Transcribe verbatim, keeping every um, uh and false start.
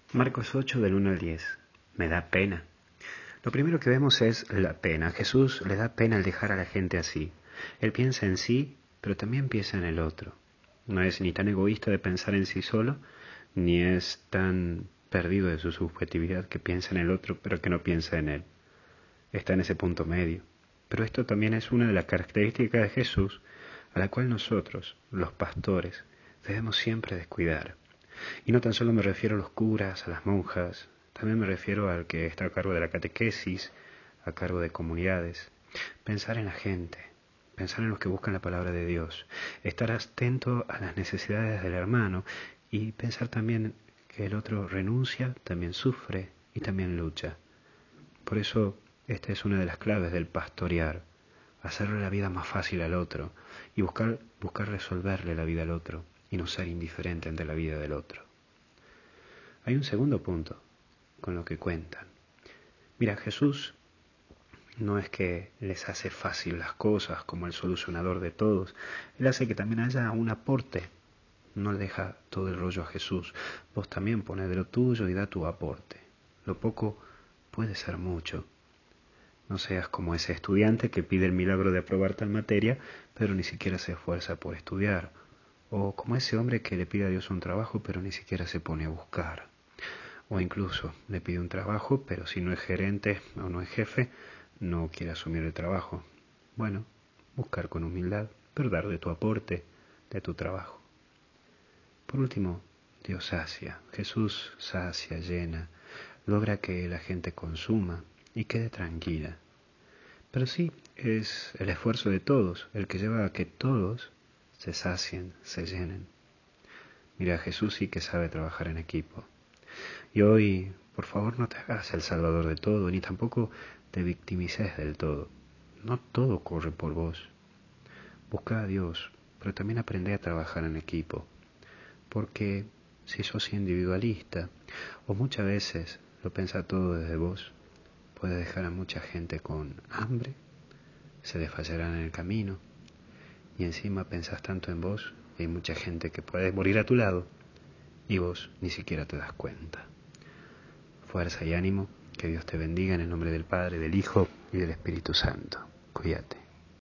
Marcos ocho del uno al diez. Me da pena. Lo primero que vemos es la pena. Jesús le da pena al dejar a la gente así. Él piensa en sí, pero también piensa en el otro. No es ni tan egoísta de pensar en sí solo, ni es tan perdido de su subjetividad que piensa en el otro, pero que no piensa en él. Está en ese punto medio. Pero esto también es una de las características de Jesús, a la cual nosotros, los pastores, debemos siempre descuidar. Y no tan solo me refiero a los curas, a las monjas, también me refiero al que está a cargo de la catequesis, a cargo de comunidades. Pensar en la gente, pensar en los que buscan la palabra de Dios, estar atento a las necesidades del hermano y pensar también que el otro renuncia, también sufre y también lucha. Por eso esta es una de las claves del pastorear, hacerle la vida más fácil al otro y buscar, buscar resolverle la vida al otro y no ser indiferente ante la vida del otro. Hay un segundo punto con lo que cuentan. Mira, Jesús no es que les hace fácil las cosas como el solucionador de todos. Él hace que también haya un aporte. No le deja todo el rollo a Jesús. Vos también pones de lo tuyo y da tu aporte. Lo poco puede ser mucho. No seas como ese estudiante que pide el milagro de aprobar tal materia, pero ni siquiera se esfuerza por estudiar. O como ese hombre que le pide a Dios un trabajo, pero ni siquiera se pone a buscar. O incluso le pide un trabajo, pero si no es gerente o no es jefe, no quiere asumir el trabajo. Bueno, buscar con humildad, pero dar de tu aporte, de tu trabajo. Por último, Dios sacia. Jesús sacia, llena, logra que la gente consuma y quede tranquila. Pero sí, es el esfuerzo de todos el que lleva a que todos se sacien, se llenen. Mira, Jesús sí que sabe trabajar en equipo. Y hoy, por favor, no te hagas el salvador de todo, ni tampoco te victimices del todo. No todo corre por vos. Busca a Dios, pero también aprende a trabajar en equipo. Porque si sos individualista, o muchas veces lo pensás todo desde vos, puedes dejar a mucha gente con hambre, se desfallarán en el camino, y encima pensás tanto en vos, y hay mucha gente que puede morir a tu lado, y vos ni siquiera te das cuenta. Fuerza y ánimo, que Dios te bendiga en el nombre del Padre, del Hijo y del Espíritu Santo. Cuídate.